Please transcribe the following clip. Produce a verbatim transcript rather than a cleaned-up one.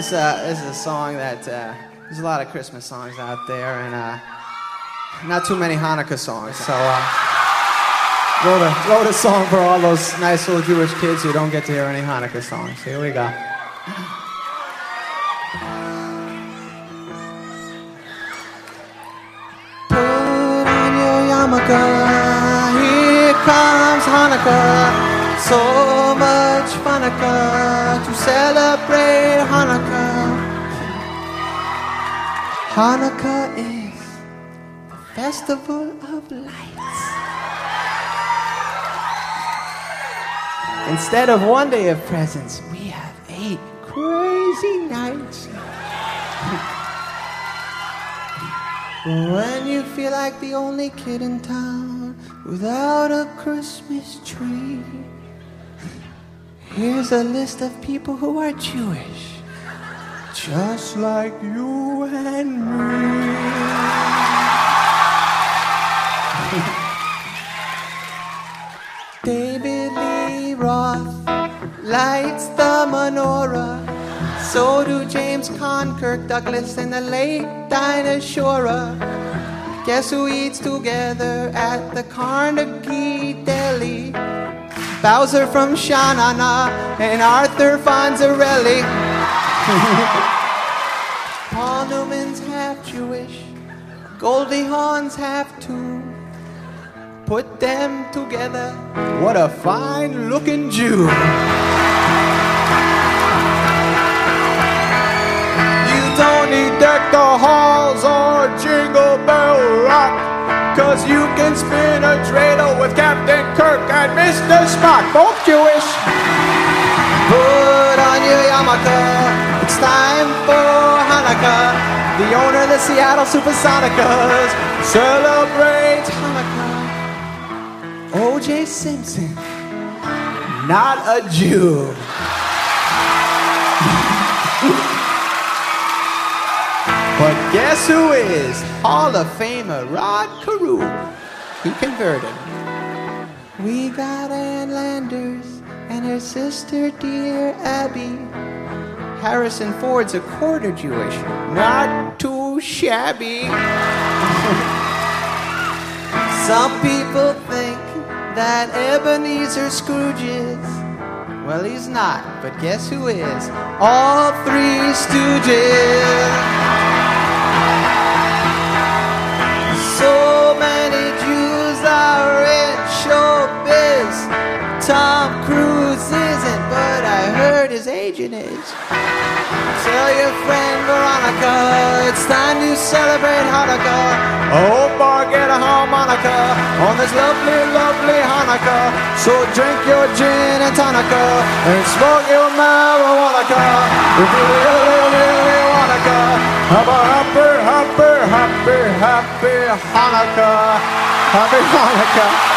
This, uh, this is a song that, uh, there's a lot of Christmas songs out there, and uh, not too many Hanukkah songs, so uh, wrote, a, wrote a song for all those nice little Jewish kids who don't get to hear any Hanukkah songs. Here we go. Put on your yarmulke, here comes Hanukkah. So much Hanukkah to celebrate Hanukkah. Hanukkah is the festival of lights. Instead of one day of presents, we have eight crazy nights. When you feel like the only kid in town without a Christmas tree, here's a list of people who are Jewish, just like you and me. David Lee Roth lights the menorah. So do James Caan, Kirk Douglas, and the late Dinah Shore. Guess who eats together at the Carnegie Deli? Bowser from Sha-Na-Na and Arthur Fonzarelli. Paul Newman's half Jewish, Goldie Hawn's half too. Put them together, what a fine-looking Jew. You don't need Deck the Halls or Jingle Bell Rock, 'cause you can spin a dreidel with Captain Kirk and Mister Spock, both Jewish. Put on your yarmulke, it's time for Hanukkah. The owner of the Seattle Supersonicas celebrates Hanukkah. O J Simpson, not a Jew. But guess who is? Hall of Famer Rod Carew. He converted. We got Ann Landers and her sister, dear Abby. Harrison Ford's a quarter Jewish, not too shabby. Some people think that Ebenezer Scrooge is. Well, he's not, but guess who is? All Three Stooges. So many Jews are in showbiz. Tom Cruise isn't, but I heard his agent is. Tell your friend Veronica, it's time to celebrate Hanukkah. I hope I get a harmonica on this lovely, lovely Hanukkah. So drink your gin and tonica and smoke your marijuana. If you really, really wanna go, have a happy, happy, happy, happy Hanukkah. Happy Hanukkah.